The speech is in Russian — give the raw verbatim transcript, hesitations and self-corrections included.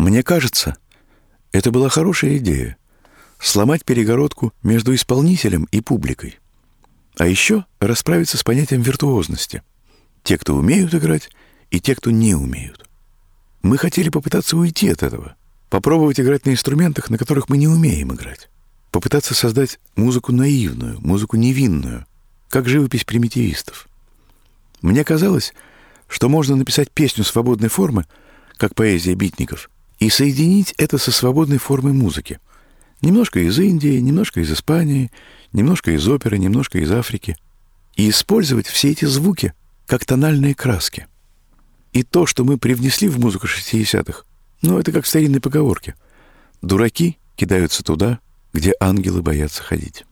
Мне кажется, это была хорошая идея — сломать перегородку между исполнителем и публикой. А еще расправиться с понятием виртуозности. Те, кто умеют играть, и те, кто не умеют. Мы хотели попытаться уйти от этого, попробовать играть на инструментах, на которых мы не умеем играть. Попытаться создать музыку наивную, музыку невинную, как живопись примитивистов. Мне казалось, что можно написать песню свободной формы, как поэзия битников, и соединить это со свободной формой музыки. Немножко из Индии, немножко из Испании, немножко из оперы, немножко из Африки. И использовать все эти звуки как тональные краски. И то, что мы привнесли в музыку шестидесятых, ну, это как в старинной поговорке. Дураки кидаются туда, где ангелы боятся ходить.